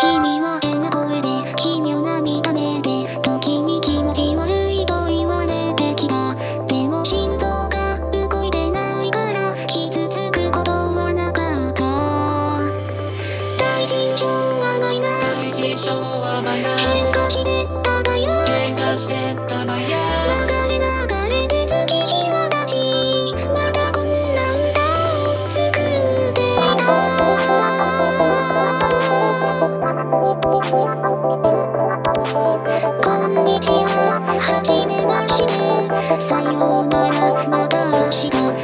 君は変な声で奇妙な見た目で時に気持ち悪いと言われてきた。でも心臓が動いてないから傷つくことはなかった。大事象はマイナス変化して耕す流れ流れて月日は経ちまたこんな歌を作っていた。こんにちははじめましてさようならまた明日。